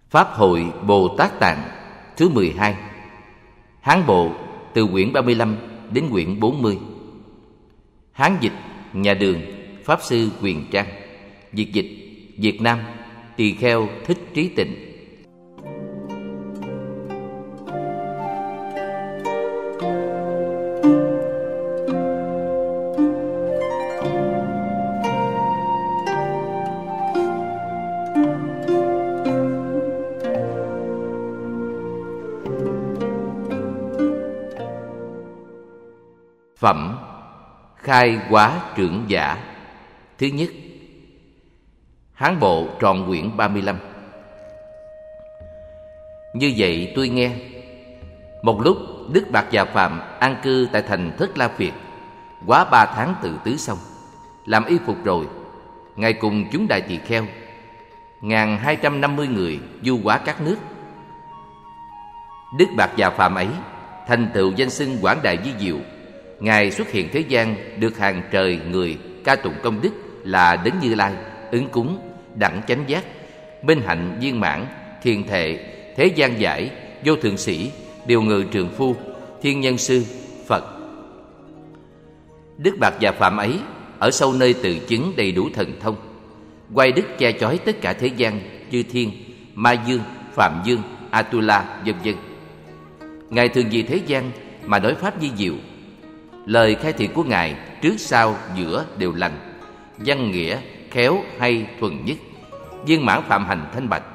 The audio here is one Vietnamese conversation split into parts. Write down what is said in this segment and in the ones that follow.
Pháp hội Bồ Tát Tạng thứ 12. Hán bộ từ quyển 35 đến quyển 40. Hán dịch nhà Đường, Pháp sư Quyền Trang. Việt dịch Việt Nam, Tỳ Kheo Thích Trí Tịnh. Phẩm Khai Hóa Trưởng Giả. Thứ nhất. Hán bộ trọn quyển 35. Như vậy tôi nghe, một lúc Đức Bạt Già Phạm an cư tại thành Thất La Việt, quá 3 tháng tự tứ xong, làm y phục rồi, Ngài cùng chúng đại tỳ kheo 1250 người du hóa các nước. Đức Bạt Già Phạm ấy thành tựu danh xưng Quảng Đại Vi Diệu. Ngài xuất hiện thế gian được hàng trời người ca tụng công đức là Đấng Như Lai, ứng cúng, đẳng chánh giác, minh hạnh viên mãn, thiền thệ, thế gian giải, vô thượng sĩ, điều ngự trường phu, thiên nhân sư, Phật. Đức Bạt Già Phạm ấy ở sâu nơi từ chứng đầy đủ thần thông, quay đức che chói tất cả thế gian, chư thiên, ma dương, phạm dương, Atula, vân vân. Ngài thường vì thế gian mà nói pháp vi diệu. Lời khai thị của Ngài trước sau giữa đều lành, văn nghĩa khéo hay thuần nhất, viên mãn phạm hành thanh bạch.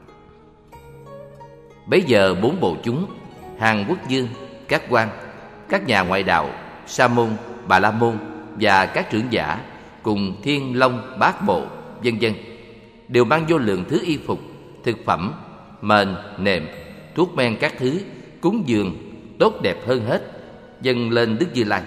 Bấy giờ 4 bộ chúng, hàng quốc vương, các quan, các nhà ngoại đạo, sa môn, bà la môn và các trưởng giả cùng thiên long bát bộ, vân vân, đều mang vô lượng thứ y phục, thực phẩm, mền, nệm, thuốc men các thứ, cúng dường tốt đẹp hơn hết, dâng lên Đức Như Lai.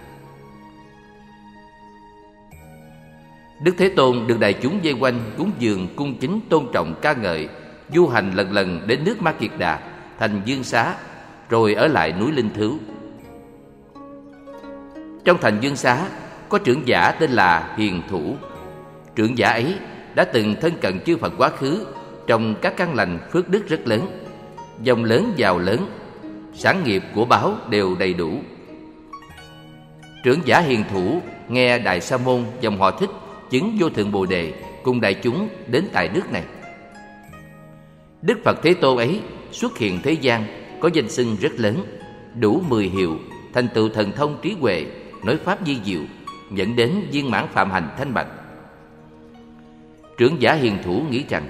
Đức Thế Tôn được đại chúng vây quanh cúng dường, cung kính tôn trọng ca ngợi, du hành lần lần đến nước Ma Kiệt Đà, thành Dương Xá, rồi ở lại núi Linh Thứu. Trong thành Dương Xá có trưởng giả tên là Hiền Thủ. Trưởng giả ấy đã từng thân cận chư Phật quá khứ trong các căn lành phước đức rất lớn, dòng lớn giàu lớn, sản nghiệp của báo đều đầy đủ. Trưởng giả Hiền Thủ nghe Đại Sa Môn dòng họ Thích chứng vô thượng Bồ Đề cùng đại chúng đến tại nước này. Đức Phật Thế Tôn ấy xuất hiện thế gian có danh xưng rất lớn, đủ 10 hiệu, thành tựu thần thông trí huệ, nói pháp vi diệu, dẫn đến viên mãn phạm hành thanh bạch. Trưởng giả Hiền Thủ nghĩ rằng: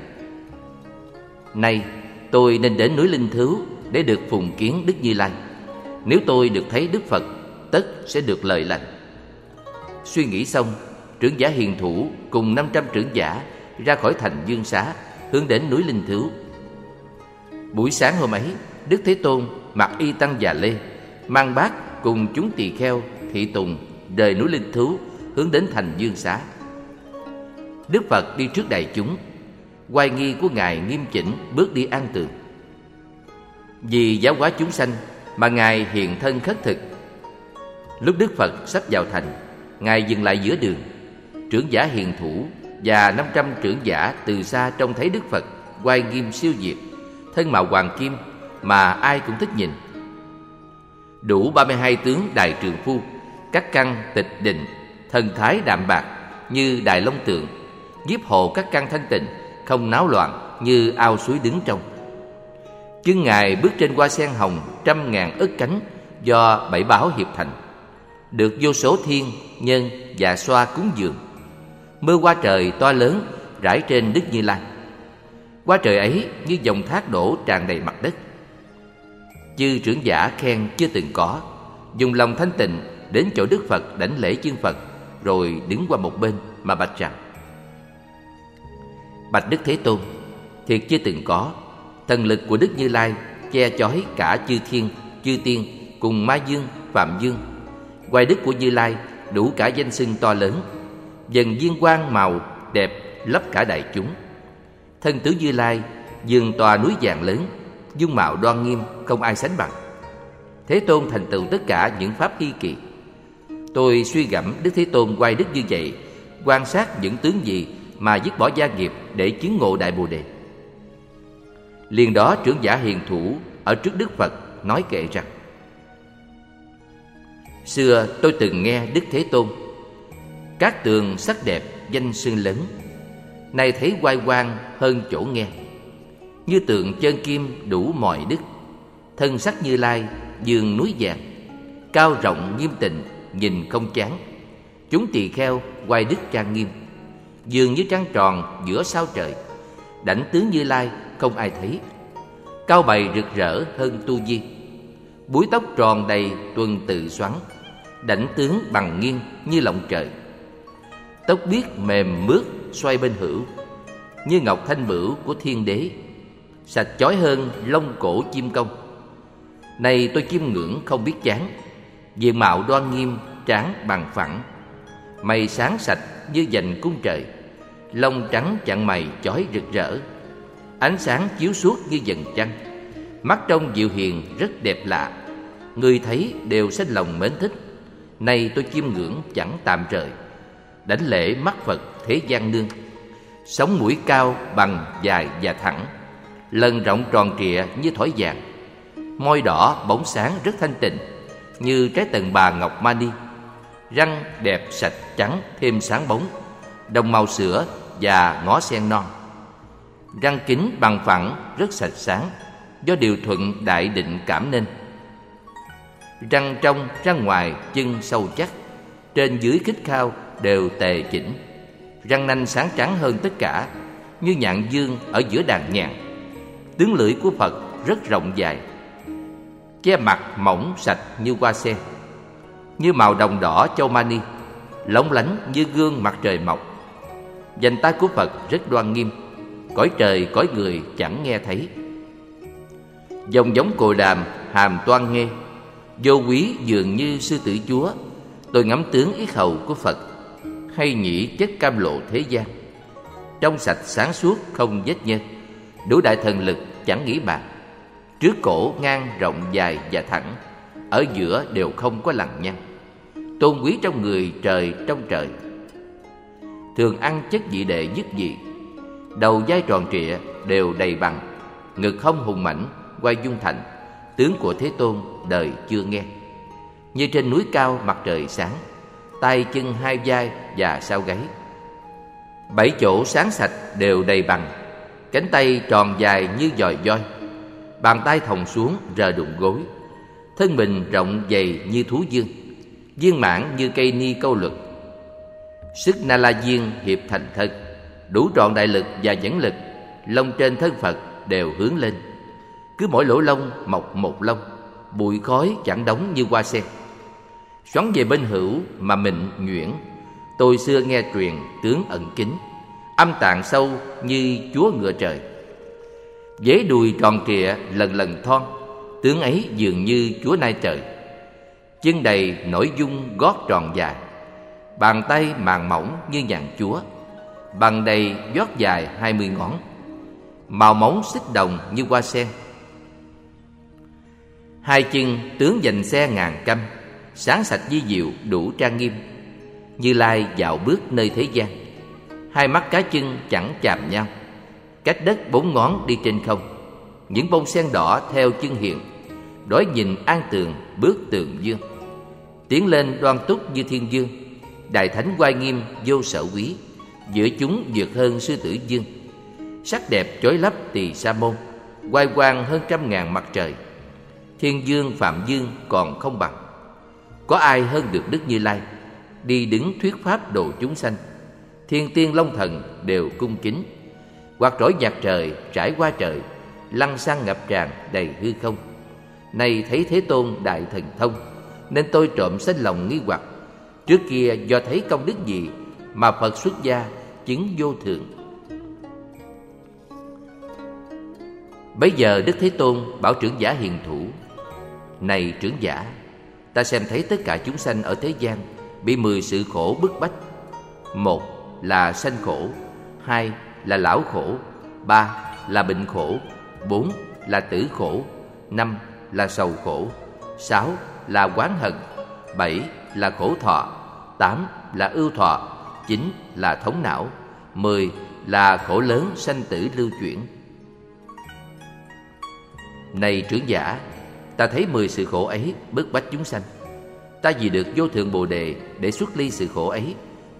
nay tôi nên đến núi Linh Thứu để được phùng kiến Đức Như Lai. Nếu tôi được thấy Đức Phật, tất sẽ được lợi lành. Suy nghĩ xong, trưởng giả Hiền Thủ cùng 500 trưởng giả ra khỏi thành Dương Xá, hướng đến núi Linh Thứu. Buổi sáng hôm ấy, Đức Thế Tôn mặc y tăng già lê, mang bát cùng chúng tỳ kheo thị tùng rời núi Linh Thứu, hướng đến thành Dương Xá. Đức Phật đi trước đại chúng, oai nghi của Ngài nghiêm chỉnh bước đi an tường. Vì giáo hóa chúng sanh mà Ngài hiện thân khất thực. Lúc Đức Phật sắp vào thành, Ngài dừng lại giữa đường. Trưởng giả Hiền Thủ và 500 trưởng giả từ xa trông thấy Đức Phật oai nghiêm siêu việt, thân mạo hoàng kim mà ai cũng thích nhìn. Đủ 32 tướng đại trường phu, các căn tịch định, thần thái đạm bạc như Đại Long Tượng, nhiếp hộ các căn thanh tịnh, không náo loạn như ao suối đứng trong. Chân Ngài bước trên hoa sen hồng 100.000 ức cánh do 7 báo hiệp thành, được vô số thiên, nhân và xoa cúng dường. Mưa hoa trời to lớn rải trên Đức Như Lai. Hoa trời ấy như dòng thác đổ tràn đầy mặt đất. Chư trưởng giả khen chưa từng có, dùng lòng thanh tịnh đến chỗ Đức Phật đảnh lễ chương Phật, rồi đứng qua một bên mà bạch rằng: bạch Đức Thế Tôn, thiệt chưa từng có, thần lực của Đức Như Lai che chói cả chư thiên, chư tiên cùng ma dương, phạm dương. Oai đức của Như Lai đủ cả danh xưng to lớn, dần viên quang màu đẹp lấp cả đại chúng. Thân tướng Như Lai dường tòa núi vàng lớn, dung mạo đoan nghiêm không ai sánh bằng. Thế Tôn thành tựu tất cả những pháp hy kỳ. Tôi suy gẫm Đức Thế Tôn oai đức như vậy, quan sát những tướng gì mà dứt bỏ gia nghiệp để chứng ngộ đại Bồ Đề. Liền đó trưởng giả hiền thủ ở trước Đức Phật nói kệ rằng: xưa tôi từng nghe Đức Thế Tôn: các tường sắc đẹp danh xưng lớn, nay thấy oai quang hơn chỗ nghe. Như tượng chân kim đủ mọi đức, thân sắc Như Lai dường núi vàng. Cao rộng nghiêm tịnh nhìn không chán, chúng tỳ kheo oai đức trang nghiêm. Dường như trăng tròn giữa sao trời, đảnh tướng Như Lai không ai thấy. Cao bày rực rỡ hơn tu di, búi tóc tròn đầy tuần tự xoắn. Đảnh tướng bằng nghiêng như lọng trời, tóc biếc mềm mướt xoay bên hữu. Như ngọc thanh bửu của thiên đế, sạch chói hơn lông cổ chim công. Này tôi chiêm ngưỡng không biết chán, diện mạo đoan nghiêm trán bằng phẳng. Mày sáng sạch như vành cung trời, lông trắng chặn mày chói rực rỡ. Ánh sáng chiếu suốt như vầng trăng, mắt trông dịu hiền rất đẹp lạ. Người thấy đều sanh lòng mến thích. Nay tôi chiêm ngưỡng chẳng tạm rời, đảnh lễ mắt Phật thế gian nương. Sống mũi cao bằng dài và thẳng, lần rộng tròn trịa như thỏi vàng. Môi đỏ bóng sáng rất thanh tịnh, như trái tần bà ngọc mani. Răng đẹp sạch trắng thêm sáng bóng, đồng màu sữa và ngó sen non. Răng kính bằng phẳng rất sạch sáng, do điều thuận đại định cảm nên. Răng trong răng ngoài chân sâu chắc, trên dưới khít khao đều tề chỉnh. Răng nanh sáng trắng hơn tất cả, như nhạn dương ở giữa đàn nhạn. Tướng lưỡi của Phật rất rộng dài, che mặt mỏng sạch như hoa sen. Như màu đồng đỏ châu mani, lóng lánh như gương mặt trời mọc. Vành tai của Phật rất đoan nghiêm, cõi trời cõi người chẳng nghe thấy. Dòng giống cồ đàm hàm toan nghe, vô quý dường như sư tử chúa. Tôi ngắm tướng yết hầu của Phật, hay nhĩ chất cam lộ thế gian. Trong sạch sáng suốt không vết nhơ, đủ đại thần lực chẳng nghĩ bàn. Trước cổ ngang rộng dài và thẳng, ở giữa đều không có lằn nhăn. Tôn quý trong người trời trong trời, thường ăn chất vị đệ nhất vị. Đầu vai tròn trịa đều đầy bằng, ngực hông hùng mãnh quay dung thành. Tướng của Thế Tôn đời chưa nghe. Như trên núi cao mặt trời sáng, tay chân hai vai và sau gáy. 7 chỗ sáng sạch đều đầy bằng, cánh tay tròn dài như giòi voi. Bàn tay thòng xuống rờ đụng gối, thân mình rộng dày như thú dương, viên mãn như cây ni câu luật. Sức na la viên hiệp thành thân, đủ trọn đại lực và dẫn lực. Lông trên thân Phật đều hướng lên, cứ mỗi lỗ lông mọc một lông. Bụi khói chẳng đóng như hoa sen, xoắn về bên hữu mà mịn nhuyễn. Tôi xưa nghe truyền tướng ẩn kín, âm tạng sâu như chúa ngựa trời. Vế đùi tròn trịa lần lần thon, tướng ấy dường như chúa nai trời. Chân đầy nổi dung gót tròn dài, bàn tay màng mỏng như nhạn chúa. Bằng đầy gót dài 20 ngón, màu móng xích đồng như hoa sen. Hai chân tướng dành xe ngàn căm, sáng sạch vi diệu đủ trang nghiêm. Như Lai dạo bước nơi thế gian, hai mắt cá chân chẳng chạm nhau, cách đất 4 ngón đi trên không. Những bông sen đỏ theo chân hiền, đối nhìn an tường bước tường dương. Tiến lên đoan túc như thiên dương, đại thánh oai nghiêm vô sở quý. Giữa chúng vượt hơn sư tử dương, sắc đẹp chói lấp tỳ sa môn. Oai quang hơn 100.000 mặt trời, thiên dương phạm dương còn không bằng. Có ai hơn được Đức Như Lai, đi đứng thuyết pháp độ chúng sanh. Thiên tiên long thần đều cung kính, quạt trỗi nhạc trời trải qua trời, lăng xăng ngập tràn đầy hư không. Nay thấy Thế Tôn đại thần thông, nên tôi trộm sanh lòng nghi hoặc. Trước kia do thấy công đức gì mà Phật xuất gia chứng vô thượng. Bấy giờ Đức Thế Tôn bảo trưởng giả hiền thủ: này trưởng giả, ta xem thấy tất cả chúng sanh ở thế gian bị 10 sự khổ bức bách. 1 là sanh khổ, 2 là lão khổ, 3 là bệnh khổ, 4 là tử khổ, 5 là sầu khổ, 6 là oán hận, 7 là khổ thọ, 8 là ưu thọ, 9 là thống não, 10 là khổ lớn sanh tử lưu chuyển. Này trưởng giả, ta thấy 10 sự khổ ấy bức bách chúng sanh. Ta vì được vô thượng Bồ Đề để xuất ly sự khổ ấy,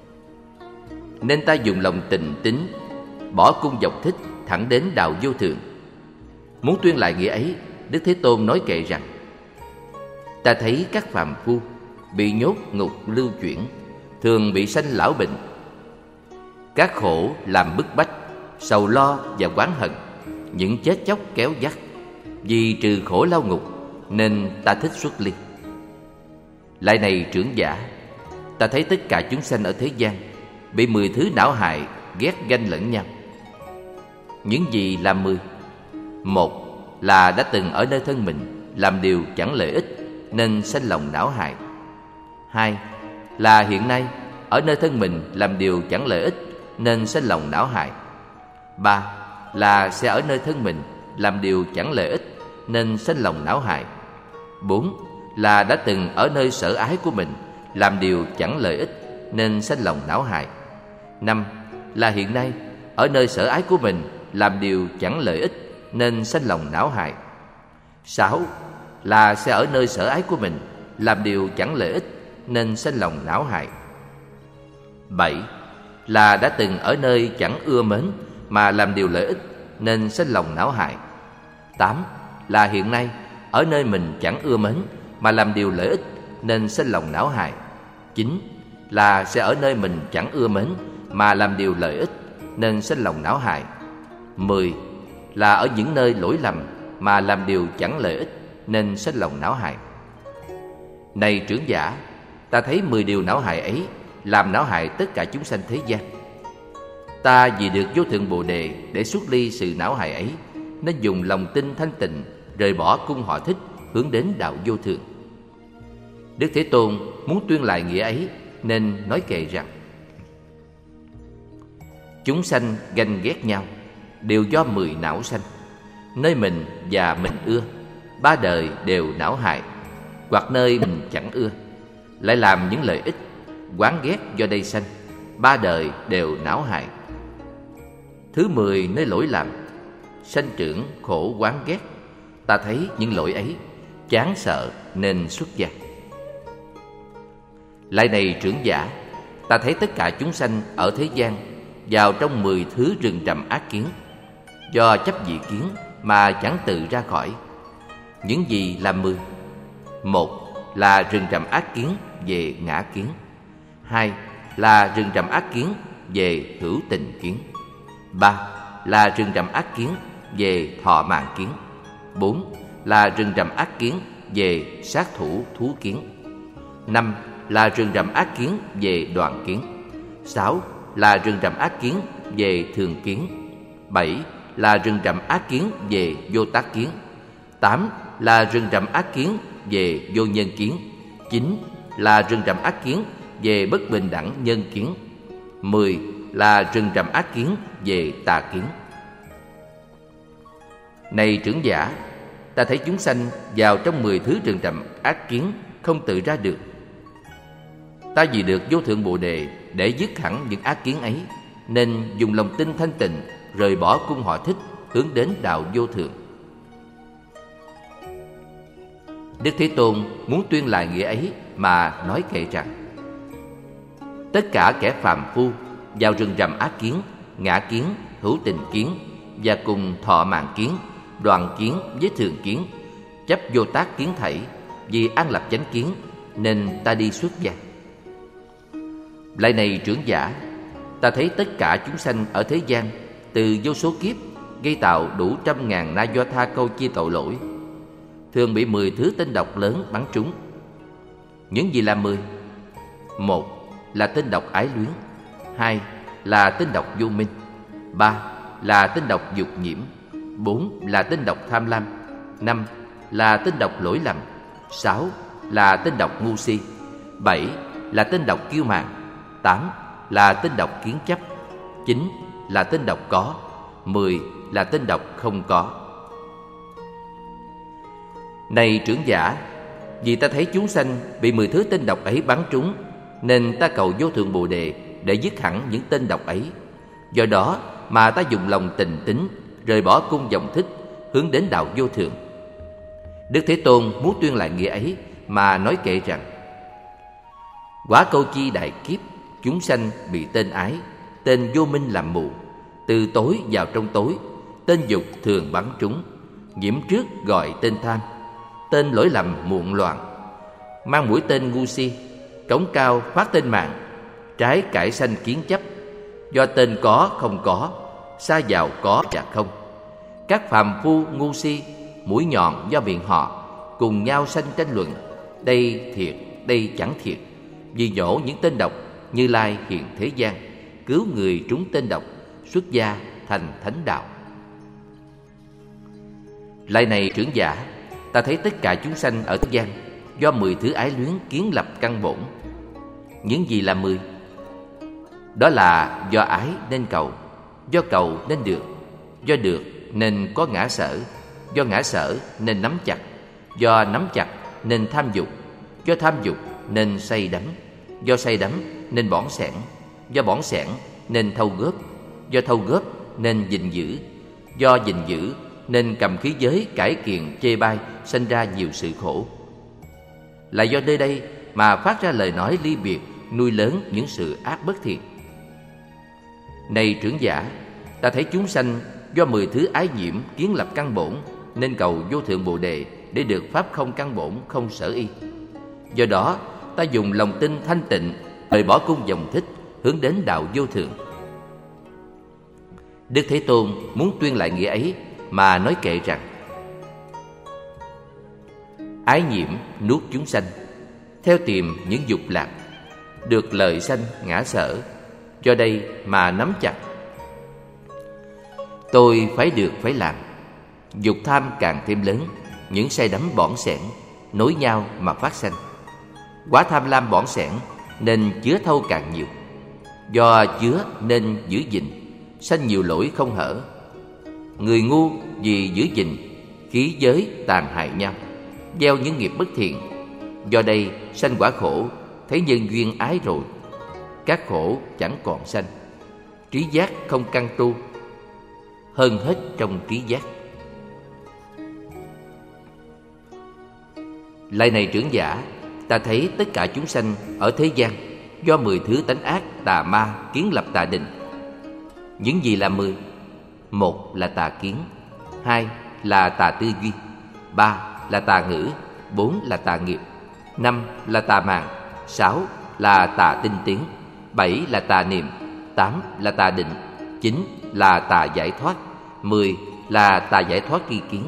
nên ta dùng lòng tình tín, bỏ cung vọng thích, thẳng đến đạo vô thượng. Muốn tuyên lại nghĩa ấy, Đức Thế Tôn nói kệ rằng: ta thấy các phàm phu bị nhốt ngục lưu chuyển, thường bị sanh lão bệnh. Các khổ làm bức bách, sầu lo và oán hận, những chết chóc kéo dắt. Vì trừ khổ lao ngục, nên ta thích xuất ly. Lại này trưởng giả, ta thấy tất cả chúng sanh ở thế gian bị 10 thứ não hại ghét ganh lẫn nhau. Những gì là 10? Một là đã từng ở nơi thân mình làm điều chẳng lợi ích, nên sanh lòng não hại. Hai là hiện nay ở nơi thân mình làm điều chẳng lợi ích, nên sanh lòng não hại. Ba là sẽ ở nơi thân mình làm điều chẳng lợi ích, nên sanh lòng não hại. Bốn là đã từng ở nơi sở ái của mình làm điều chẳng lợi ích, nên sanh lòng não hại. Năm là hiện nay ở nơi sở ái của mình làm điều chẳng lợi ích, nên sanh lòng não hại. Sáu là sẽ ở nơi sở ái của mình làm điều chẳng lợi ích, nên sanh lòng não hại. Bảy là đã từng ở nơi chẳng ưa mến mà làm điều lợi ích, nên sanh lòng não hại. Tám là hiện nay ở nơi mình chẳng ưa mến mà làm điều lợi ích, nên sanh lòng não hại. Chín là sẽ ở nơi mình chẳng ưa mến mà làm điều lợi ích, nên sanh lòng não hại. 10 là ở những nơi lỗi lầm mà làm điều chẳng lợi ích, nên sanh lòng não hại. Này trưởng giả, ta thấy 10 điều não hại ấy làm não hại tất cả chúng sanh thế gian. Ta vì được vô thượng Bồ Đề để xuất ly sự não hại ấy, nên dùng lòng tin thanh tịnh, rời bỏ cung họ thích, hướng đến đạo vô thượng. Đức Thế Tôn muốn tuyên lại nghĩa ấy, nên nói kệ rằng: chúng sanh ganh ghét nhau đều do 10 não sanh. Nơi mình và mình ưa, 3 đời đều não hại. Hoặc nơi mình chẳng ưa, lại làm những lợi ích, oán ghét do đây sanh, 3 đời đều não hại. Thứ 10 nơi lỗi làm, sanh trưởng khổ oán ghét. Ta thấy những lỗi ấy chán sợ, nên xuất gia. Lại này trưởng giả, ta thấy tất cả chúng sanh ở thế gian vào trong 10 thứ rừng trầm ác kiến, do chấp vị kiến mà chẳng tự ra khỏi. Những gì là 10? Một là rừng trầm ác kiến về ngã kiến. Hai là rừng trầm ác kiến về hữu tình kiến. Ba là rừng trầm ác kiến về thọ mạng kiến. Bốn là rừng trầm ác kiến về sát thủ thú kiến. Năm là rừng trầm ác kiến về đoạn kiến. Sáu là rừng trầm ác kiến về thường kiến. Bảy là rừng trầm ác kiến về vô tác kiến. Tám là rừng trầm ác kiến về vô nhân kiến. Chín là rừng trầm ác kiến về bất bình đẳng nhân kiến. 10 là rừng trầm ác kiến về tà kiến. Này trưởng giả, ta thấy chúng sanh vào trong 10 thứ rừng trầm ác kiến không tự ra được. Ta vì được vô thượng Bồ Đề để dứt hẳn những ác kiến ấy, nên dùng lòng tin thanh tịnh, rời bỏ cung họ thích, hướng đến đạo vô thượng. Đức Thế Tôn muốn tuyên lại nghĩa ấy mà nói kệ rằng: tất cả kẻ phàm phu vào rừng rậm ác kiến, ngã kiến, hữu tình kiến và cùng thọ mạng kiến, đoàn kiến với thường kiến, chấp vô tác kiến thảy, vì an lập chánh kiến, nên ta đi xuất gia. Lại này trưởng giả, ta thấy tất cả chúng sanh ở thế gian từ vô số kiếp gây tạo đủ trăm ngàn na do tha câu chia tội lỗi, thường bị 10 thứ tên độc lớn bắn trúng. Những gì là 10? Một là tên độc ái luyến. Hai là tên độc vô minh. Ba là tên độc dục nhiễm. Bốn là tên độc tham lam. Năm là tên độc lỗi lầm. Sáu là tên độc ngu si. Bảy là tên độc kiêu mạn. Tám là tên độc kiến chấp. Chín là tên độc có. 10 là tên độc không có. Này trưởng giả, vì ta thấy chúng sanh bị 10 thứ tên độc ấy bắn trúng, nên ta cầu vô thượng Bồ Đề để dứt hẳn những tên độc ấy. Do đó mà ta dùng lòng tình tín, rời bỏ cung vọng thích, hướng đến đạo vô thượng. Đức Thế Tôn muốn tuyên lại nghĩa ấy mà nói kệ rằng: Quả câu chi đại kiếp, chúng sanh bị tên ái, tên vô minh làm mù, từ tối vào trong tối, tên dục thường bắn trúng, nhiễm trước gọi tên tham, tên lỗi lầm muộn loạn, mang mũi tên ngu si, cống cao phát tên mạng, trái cải sanh kiến chấp, do tên có không có, sa vào có và không. Các phàm phu ngu si, mũi nhọn do miệng họ, cùng nhau sanh tranh luận, đây thiệt, đây chẳng thiệt. Vì nhổ những tên độc, Như Lai hiện thế gian, cứu người trúng tên độc, xuất gia thành thánh đạo. Lại này trưởng giả, ta thấy tất cả chúng sanh ở thế gian do 10 thứ ái luyến kiến lập căn bổn. Những gì là 10? Đó là do ái nên cầu, do cầu nên được, do được nên có ngã sở, do ngã sở nên nắm chặt, do nắm chặt nên tham dục, do tham dục nên say đắm, do say đắm nên bỏng sẻn, do bỏng sẻn nên thâu góp, do thâu góp nên gìn giữ, do gìn giữ nên cầm khí giới cải kiện chê bai, sanh ra nhiều sự khổ. Là do nơi đây mà phát ra lời nói ly biệt, nuôi lớn những sự ác bất thiện. Này trưởng giả, ta thấy chúng sanh do 10 thứ ái nhiễm kiến lập căn bổn, nên cầu vô thượng Bồ Đề để được pháp không căn bổn, không sở y. Do đó ta dùng lòng tin thanh tịnh, rời bỏ cung dòng thích, hướng đến đạo vô thượng. Đức Thế Tôn muốn tuyên lại nghĩa ấy mà nói kệ rằng: Ái nhiễm nuốt chúng sanh, theo tìm những dục lạc, được lợi sanh ngã sở, do đây mà nắm chặt. Tôi phải được phải làm, dục tham càng thêm lớn, những say đắm bỏng sẻn nối nhau mà phát sanh. Quá tham lam bỏng sẻn nên chứa thâu càng nhiều, do chứa nên giữ gìn, sanh nhiều lỗi không hở. Người ngu vì giữ gìn, khí giới tàn hại nhau, gieo những nghiệp bất thiện, do đây sanh quả khổ. Thấy nhân duyên ái rồi, các khổ chẳng còn sanh. Trí giác không căn tu, hơn hết trong trí giác. Lại này trưởng giả, ta thấy tất cả chúng sanh ở thế gian do 10 thứ tánh ác tà ma kiến lập tà định. Những gì là 10? 1 là tà kiến, 2 là tà tư duy, 3 là tà ngữ, 4 là tà nghiệp, 5 là tà mạng, 6 là tà tinh tiến, 7 là tà niệm, 8 là tà định, 9 là tà giải thoát, 10 là tà giải thoát tri kiến.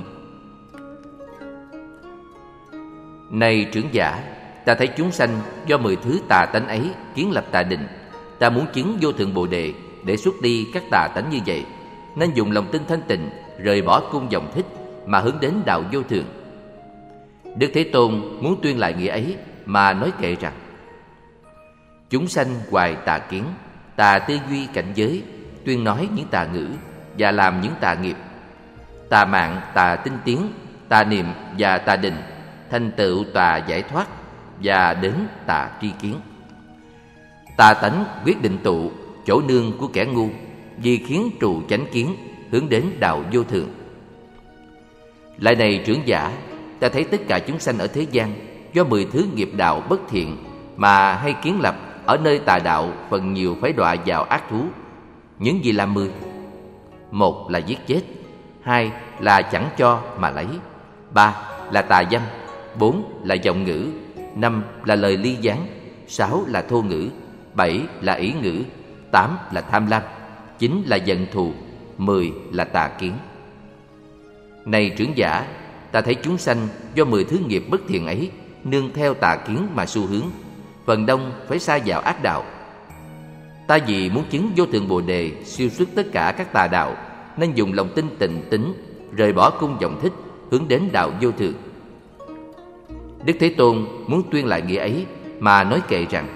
Này trưởng giả, ta thấy chúng sanh do 10 thứ tà tánh ấy kiến lập tà định. Ta muốn chứng vô thượng Bồ Đề để xuất đi các tà tánh như vậy, nên dùng lòng tin thanh tịnh, rời bỏ cung dòng thích mà hướng đến đạo vô thượng. Đức Thế Tôn muốn tuyên lại nghĩa ấy mà nói kệ rằng: Chúng sanh hoài tà kiến, tà tư duy cảnh giới, tuyên nói những tà ngữ và làm những tà nghiệp, tà mạng, tà tinh tiến, tà niệm và tà định, thành tựu tà giải thoát và đến tà tri kiến. Tà tánh quyết định tụ, chỗ nương của kẻ ngu, vì khiến trụ chánh kiến, hướng đến đạo vô thượng. Lại này trưởng giả, ta thấy tất cả chúng sanh ở thế gian do 10 thứ nghiệp đạo bất thiện mà hay kiến lập ở nơi tà đạo, phần nhiều phải đọa vào ác thú. Những gì là 10? 1 là giết chết, 2 là chẳng cho mà lấy, 3 là tà dâm, 4 là vọng ngữ, 5 là lời ly gián, 6 là thô ngữ, 7 là ỷ ngữ, 8 là tham lam, 9 là giận thù, 10 là tà kiến. Này trưởng giả, ta thấy chúng sanh do 10 thứ nghiệp bất thiện ấy nương theo tà kiến mà xu hướng, phần đông phải sa vào ác đạo. Ta vì muốn chứng vô thượng Bồ Đề siêu xuất tất cả các tà đạo, nên dùng lòng tin tịnh tín, rời bỏ cung vọng thích, hướng đến đạo vô thượng. Đức Thế Tôn muốn tuyên lại nghĩa ấy mà nói kệ rằng: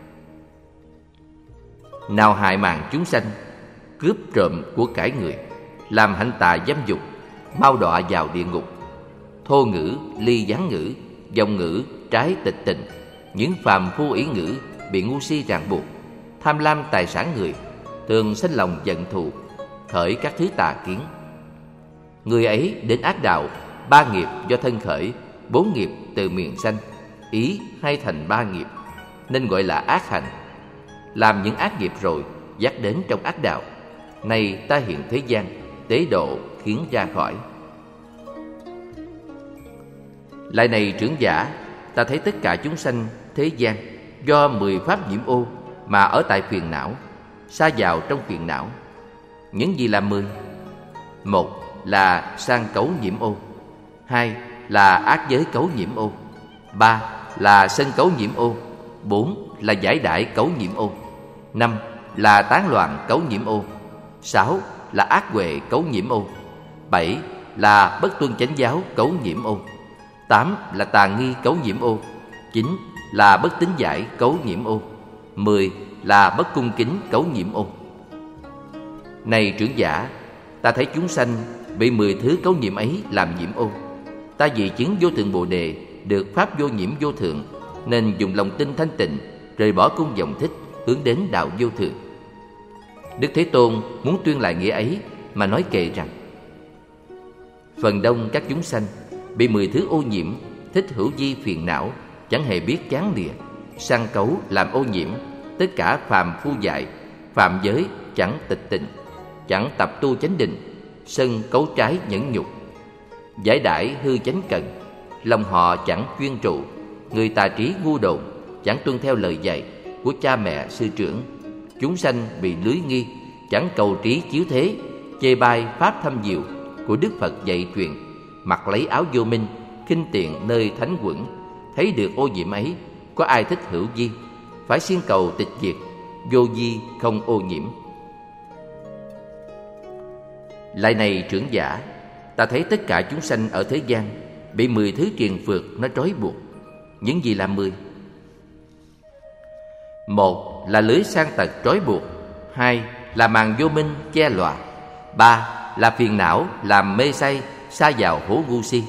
Nào hại mạng chúng sanh, cướp trộm của cải người, làm hạnh tà dâm dục, mau đọa vào địa ngục. Thô ngữ, ly gián ngữ, vọng ngữ, trái tịch tình, những phàm phu ý ngữ bị ngu si ràng buộc, tham lam tài sản người, thường sinh lòng giận thù, khởi các thứ tà kiến. Người ấy đến ác đạo 3 nghiệp do thân khởi, 4 nghiệp từ miệng sanh, ý hay thành 3 nghiệp, nên gọi là ác hành. Làm những ác nghiệp rồi, dắt đến trong ác đạo. Nay ta hiện thế gian, tế độ khiến ra khỏi. Lại này trưởng giả, ta thấy tất cả chúng sanh thế gian do 10 pháp nhiễm ô mà ở tại phiền não, sa vào trong phiền não. Những gì là 10? 1 là sang cấu nhiễm ô, 2 là ác giới cấu nhiễm ô, 3 là sân cấu nhiễm ô, 4 là giải đãi cấu nhiễm ô, 5 là tán loạn cấu nhiễm ô, 6 là ác huệ cấu nhiễm ô, 7 là bất tuân chánh giáo cấu nhiễm ô, 8 là tà nghi cấu nhiễm ô, 9 là bất tín giải cấu nhiễm ô, 10 là bất cung kính cấu nhiễm ô. Này trưởng giả, ta thấy chúng sanh bị 10 thứ cấu nhiễm ấy làm nhiễm ô. Ta vì chứng vô thượng Bồ Đề, được pháp vô nhiễm vô thượng, nên dùng lòng tin thanh tịnh, rời bỏ cung vọng thích, hướng đến đạo vô thượng. Đức Thế Tôn muốn tuyên lại nghĩa ấy mà nói kệ rằng: phần đông các chúng sanh bị 10 thứ ô nhiễm, thích hữu vi phiền não, chẳng hề biết chán lìa, sang cấu làm ô nhiễm, tất cả phàm phu dại, phạm giới chẳng tịch tịnh, chẳng tập tu chánh định, sân cấu trái nhẫn nhục, giải đãi hư chánh cần, lòng họ chẳng chuyên trụ, người tà trí ngu đồn, chẳng tuân theo lời dạy của cha mẹ sư trưởng. Chúng sanh bị lưới nghi, chẳng cầu trí chiếu thế, chê bai pháp thâm diệu của Đức Phật dạy truyền, mặc lấy áo vô minh, khinh tiện nơi thánh quẩn. Thấy được ô nhiễm ấy, có ai thích hữu vi, phải siêng cầu tịch diệt, vô vi không ô nhiễm. Lại này trưởng giả, ta thấy tất cả chúng sanh ở thế gian bị 10 thứ triền phược nó trói buộc. Những gì là 10? 1 là lưới sang tật trói buộc, 2 là màn vô minh che lọa, 3 là phiền não làm mê say sa vào hố ngu si,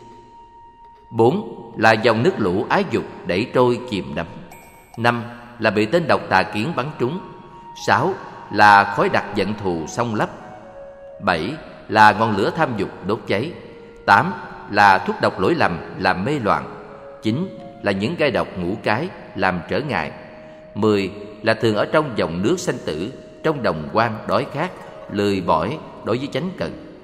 4 là dòng nước lũ ái dục đẩy trôi chìm đắm, 5 là bị tên độc tà kiến bắn trúng, 6 là khói đặc giận thù xông lấp, 7 là ngọn lửa tham dục đốt cháy, 8 là thuốc độc lỗi lầm làm mê loạn, 9 là những gai độc ngũ cái làm trở ngại, 10 là thường ở trong dòng nước sanh tử, trong đồng quan đói khát, lười bỏi đối với chánh cần.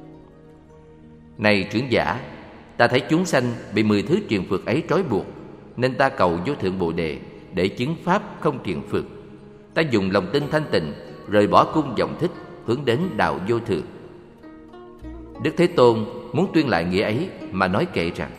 Này trưởng giả, ta thấy chúng sanh bị 10 thứ triền phược ấy trói buộc, nên ta cầu vô thượng Bồ Đề để chứng pháp không triền phược. Ta dùng lòng tin thanh tịnh, rời bỏ cung vọng thích, hướng đến đạo vô thượng. Đức Thế Tôn muốn tuyên lại nghĩa ấy mà nói kệ rằng: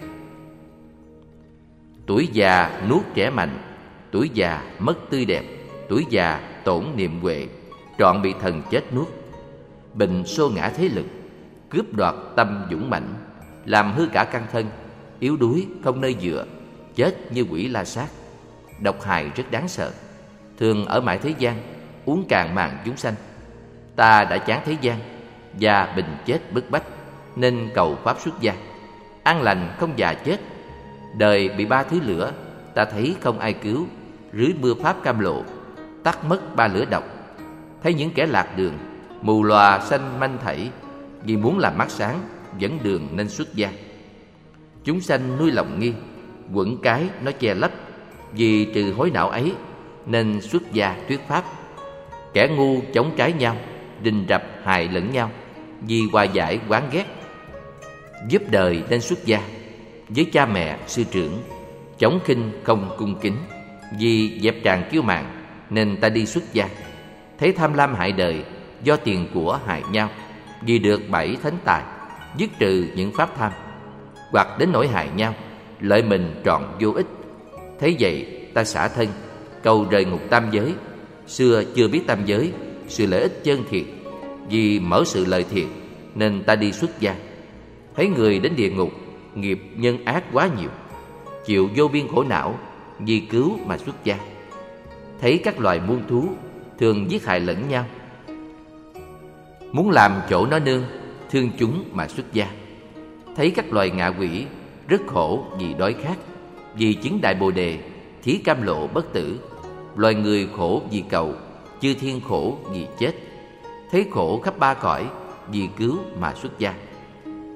tuổi già nuốt trẻ mạnh, tuổi già mất tươi đẹp, tuổi già tổn niệm huệ, trọn bị thần chết nuốt. Bệnh xô ngã thế lực, cướp đoạt tâm dũng mạnh, làm hư cả căn thân, yếu đuối không nơi dựa, chết như quỷ la sát. Độc hại rất đáng sợ, thường ở mãi thế gian, uống cạn màn chúng sanh. Ta đã chán thế gian, già bình chết bức bách, nên cầu pháp xuất gia, an lành không già chết. Đời bị 3 thứ lửa, ta thấy không ai cứu, rưới mưa pháp cam lộ, tắt mất 3 lửa độc. Thấy những kẻ lạc đường, mù lòa sanh manh thảy, vì muốn làm mắt sáng, dẫn đường nên xuất gia. Chúng sanh nuôi lòng nghi, quẩn cái nó che lấp, vì trừ hối não ấy nên xuất gia thuyết pháp. Kẻ ngu chống trái nhau, rình rập hại lẫn nhau, vì hòa giải oán ghét. Giúp đời nên xuất gia, với cha mẹ sư trưởng, chống khinh không cung kính, vì dẹp tràng kiêu mạn nên ta đi xuất gia. Thấy tham lam hại đời, do tiền của hại nhau, vì được 7 thánh tài, dứt trừ những pháp tham, hoặc đến nỗi hại nhau, lợi mình trọn vô ích. Thấy vậy ta xả thân, cầu rời ngục tam giới. Xưa chưa biết tam giới, sự lợi ích chân thiệt, vì mở sự lợi thiệt nên ta đi xuất gia. Thấy người đến địa ngục, nghiệp nhân ác quá nhiều, chịu vô biên khổ não, vì cứu mà xuất gia. Thấy các loài muôn thú thường giết hại lẫn nhau, muốn làm chỗ nó nương, thương chúng mà xuất gia. Thấy các loài ngạ quỷ rất khổ vì đói khát, vì chứng đại bồ đề, thí cam lộ bất tử. Loài người khổ vì cầu, chư thiên khổ vì chết. Thấy khổ khắp 3 cõi, vì cứu mà xuất gia.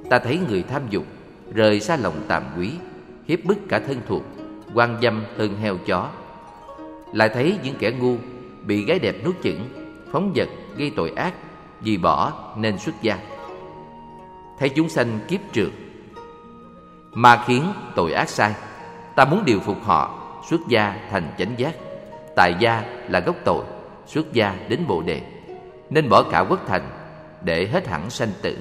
Ta thấy người tham dục rời xa lòng tàm quý, hiếp bức cả thân thuộc, quan dâm hơn heo chó. Lại thấy những kẻ ngu bị gái đẹp nuốt chửng, phóng dật gây tội ác, vì bỏ nên xuất gia. Thấy chúng sanh kiếp trượt, ma khiến tội ác sai, ta muốn điều phục họ, xuất gia thành chánh giác. Tại gia là gốc tội, xuất gia đến Bồ đề, nên bỏ cả quốc thành để hết hẳn sanh tử.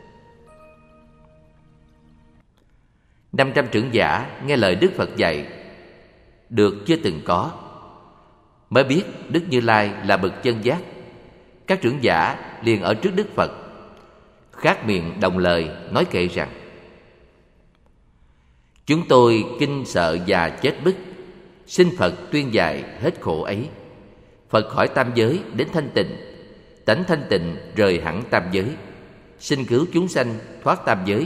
500 trưởng giả nghe lời Đức Phật dạy được chưa từng có, mới biết Đức Như Lai là bậc chân giác. Các trưởng giả liền ở trước Đức Phật, khát miệng đồng lời nói kệ rằng: chúng tôi kinh sợ già chết bức, xin Phật tuyên dạy hết khổ ấy. Phật khỏi tam giới đến thanh tịnh, tánh thanh tịnh rời hẳn tam giới, xin cứu chúng sanh thoát tam giới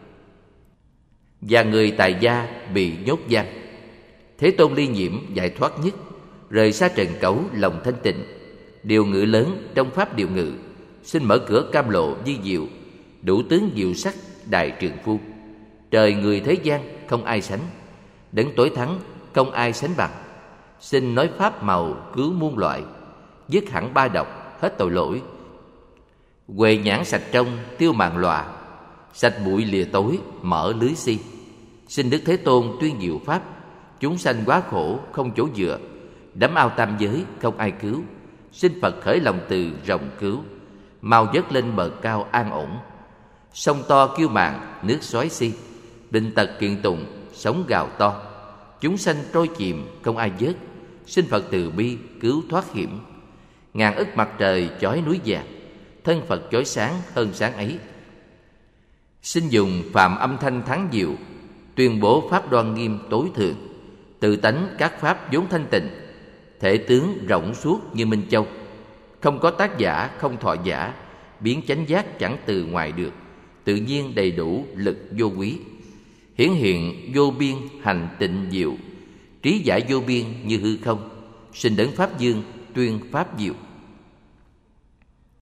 và người tại gia bị nhốt giam. Thế Tôn ly nhiễm giải thoát nhất, rời xa trần cấu lòng thanh tịnh, điều ngự lớn trong pháp điều ngự, xin mở cửa cam lộ vi diệu, đủ tướng diệu sắc đại trường phu. Trời người thế gian không ai sánh, đấng tối thắng không ai sánh bằng. Xin nói pháp màu cứu muôn loại, dứt hẳn ba độc hết tội lỗi. Huệ nhãn sạch trong tiêu màn lòa, sạch bụi lìa tối mở lưới si. Xin Đức Thế Tôn tuyên diệu pháp, chúng sanh quá khổ không chỗ dựa, đắm ao tam giới không ai cứu. Xin Phật khởi lòng từ rộng cứu, mau dớt lên bờ cao an ổn. Sông to kiêu màn nước xoáy si, bệnh tật kiện tụng sóng gào to. Chúng sanh trôi chìm không ai vớt, xin Phật từ bi cứu thoát hiểm. Ngàn ức mặt trời chói núi vàng, thân Phật chói sáng hơn sáng ấy. Xin dùng phàm âm thanh thắng diệu, tuyên bố pháp đoan nghiêm tối thượng. Tự tánh các pháp vốn thanh tịnh, thể tướng rộng suốt như minh châu. Không có tác giả không thọ giả, biến chánh giác chẳng từ ngoài được. Tự nhiên đầy đủ lực vô quý, hiển hiện vô biên hành tịnh diệu. Trí giải vô biên như hư không, xin đấng pháp dương tuyên pháp diệu.